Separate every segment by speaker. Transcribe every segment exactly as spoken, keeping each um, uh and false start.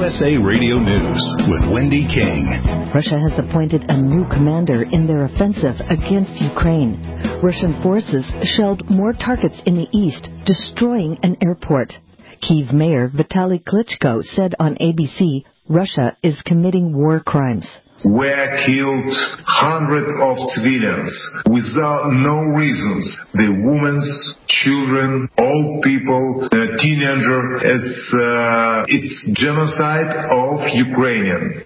Speaker 1: U S A Radio News with Wendy King.
Speaker 2: Russia has appointed a new commander in their offensive against Ukraine. Russian forces shelled more targets in the east, destroying an airport. Kyiv Mayor Vitaly Klitschko said on A B C, Russia is committing war crimes.
Speaker 3: Were killed hundreds of civilians without no reasons. The women, children, old people, uh, teenagers. It's, uh, it's genocide of Ukrainian.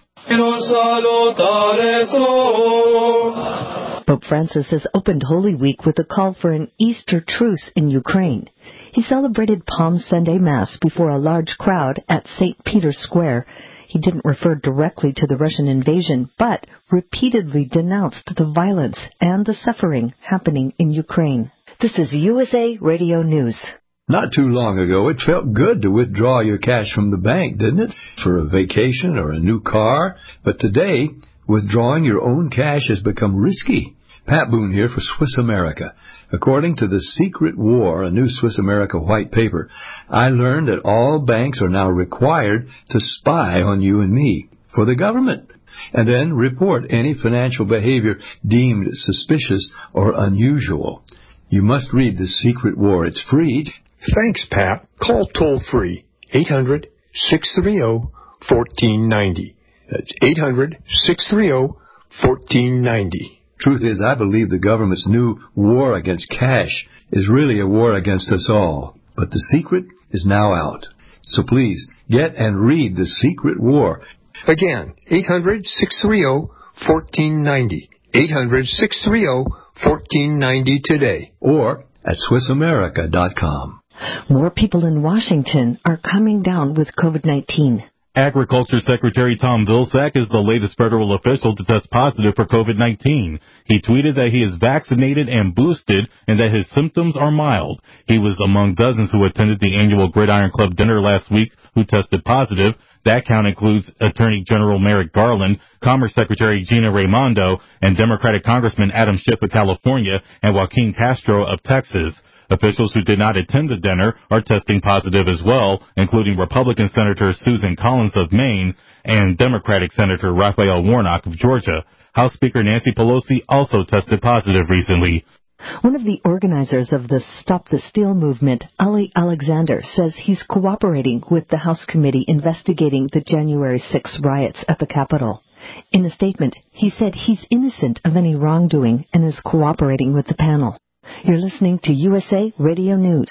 Speaker 2: Pope Francis has opened Holy Week with a call for an Easter truce in Ukraine. He celebrated Palm Sunday Mass before a large crowd at Saint Peter's Square. He didn't refer directly to the Russian invasion, but repeatedly denounced the violence and the suffering happening in Ukraine. This is U S A Radio News.
Speaker 4: Not too long ago, it felt good to withdraw your cash from the bank, didn't it? For a vacation or a new car. But today, withdrawing your own cash has become risky. Pat Boone here for Swiss America. According to The Secret War, a new Swiss America white paper, I learned that all banks are now required to spy on you and me for the government, and then report any financial behavior deemed suspicious or unusual. You must read The Secret War. It's free.
Speaker 5: Thanks, Pat. Call toll-free, eight hundred, six three zero, one four nine zero. That's eight hundred, six three zero, one four nine zero.
Speaker 4: Truth is, I believe the government's new war against cash is really a war against us all. But the secret is now out. So please, get and read The Secret War.
Speaker 5: Again, eight hundred, six three zero, one four nine zero. eight hundred, six three zero, one four nine zero today.
Speaker 4: Or at Swiss America dot com.
Speaker 2: More people in Washington are coming down with COVID nineteen.
Speaker 6: Agriculture Secretary Tom Vilsack is the latest federal official to test positive for COVID nineteen. He tweeted that he is vaccinated and boosted and that his symptoms are mild. He was among dozens who attended the annual Gridiron Club dinner last week who tested positive. That count includes Attorney General Merrick Garland, Commerce Secretary Gina Raimondo, and Democratic Congressman Adam Schiff of California and Joaquin Castro of Texas. Officials who did not attend the dinner are testing positive as well, including Republican Senator Susan Collins of Maine and Democratic Senator Raphael Warnock of Georgia. House Speaker Nancy Pelosi also tested positive recently.
Speaker 2: One of the organizers of the Stop the Steal movement, Ali Alexander, says he's cooperating with the House committee investigating the January sixth riots at the Capitol. In a statement, he said he's innocent of any wrongdoing and is cooperating with the panel. You're listening to U S A Radio News.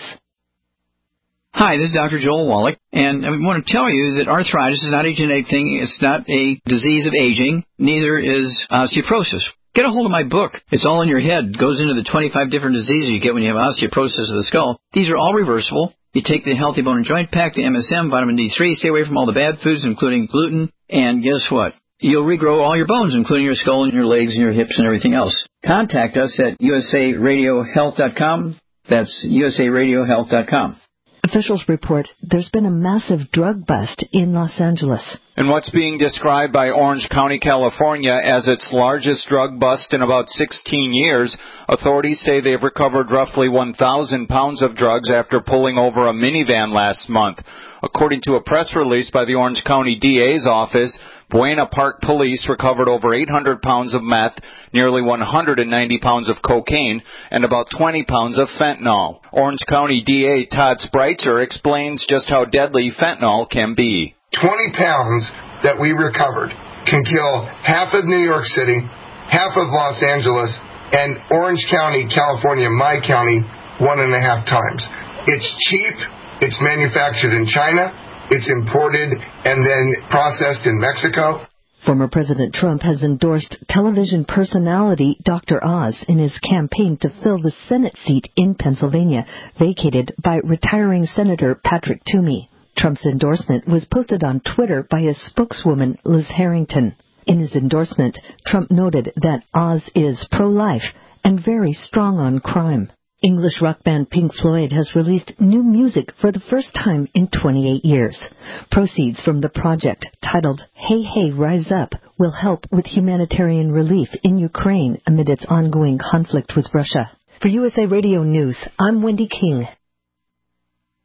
Speaker 7: Hi, this is Doctor Joel Wallach, and I want to tell you that arthritis is not a genetic thing. It's not a disease of aging. Neither is osteoporosis. Get a hold of my book. It's all in your head. It goes into the twenty-five different diseases you get when you have osteoporosis of the skull. These are all reversible. You take the Healthy Bone and Joint Pack, the M S M, vitamin D three, stay away from all the bad foods, including gluten, and guess what? You'll regrow all your bones, including your skull and your legs and your hips and everything else. Contact us at U S A radio health dot com. That's U S A radio health dot com.
Speaker 2: Officials report there's been a massive drug bust in Los Angeles.
Speaker 8: And what's being described by Orange County, California as its largest drug bust in about sixteen years, authorities say they've recovered roughly one thousand pounds of drugs after pulling over a minivan last month. According to a press release by the Orange County D A's office, Buena Park Police recovered over eight hundred pounds of meth, nearly one hundred ninety pounds of cocaine, and about twenty pounds of fentanyl. Orange County D A Todd Spreitzer explains just how deadly fentanyl can be.
Speaker 9: twenty pounds that we recovered can kill half of New York City, half of Los Angeles, and Orange County, California, my county, one and a half times. It's cheap. It's manufactured in China. It's imported and then processed in Mexico.
Speaker 2: Former President Trump has endorsed television personality Doctor Oz in his campaign to fill the Senate seat in Pennsylvania, vacated by retiring Senator Patrick Toomey. Trump's endorsement was posted on Twitter by his spokeswoman, Liz Harrington. In his endorsement, Trump noted that Oz is pro-life and very strong on crime. English rock band Pink Floyd has released new music for the first time in twenty-eight years. Proceeds from the project, titled Hey Hey Rise Up, will help with humanitarian relief in Ukraine amid its ongoing conflict with Russia. For U S A Radio News, I'm Wendy King.